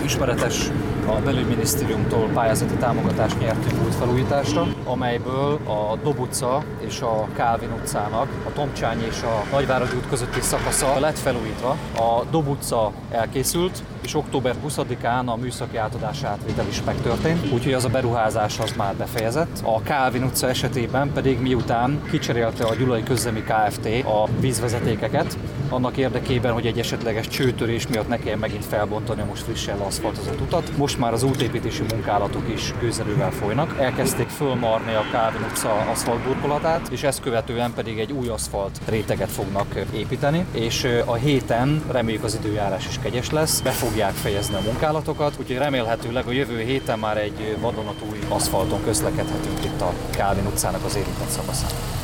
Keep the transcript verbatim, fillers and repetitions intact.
ismeretes, a belügyminisztériumtól pályázati támogatást nyertünk útfelújításra, amelyből a Dob utca és a Kálvin utcának a Tomcsány és a Nagyváradi út közötti szakasza lett felújítva. A Dob utca elkészült, és október huszadikán a műszaki átadás átvétel is megtörtént, úgyhogy az a beruházás az már befejezett. A Kálvin utca esetében pedig miután kicserélte a Gyulai Közlemi Kft. A vízvezetékeket, annak érdekében, hogy egy esetleges csőtörés miatt ne kelljen megint felbontani a most frissen leaszfaltozott utat. Most már az útépítési munkálatok is gőzerővel folynak. Elkezdték fölmarni a Kálvin utca aszfaltburkolatát, és ezt követően pedig egy új aszfalt réteget fognak építeni, és a héten reméljük az időjárás is kegyes lesz, be fogják fejezni a munkálatokat, úgyhogy remélhetőleg a jövő héten már egy vadonatúj aszfalton közlekedhetünk itt a Kálvin utcának az érintett szakaszán.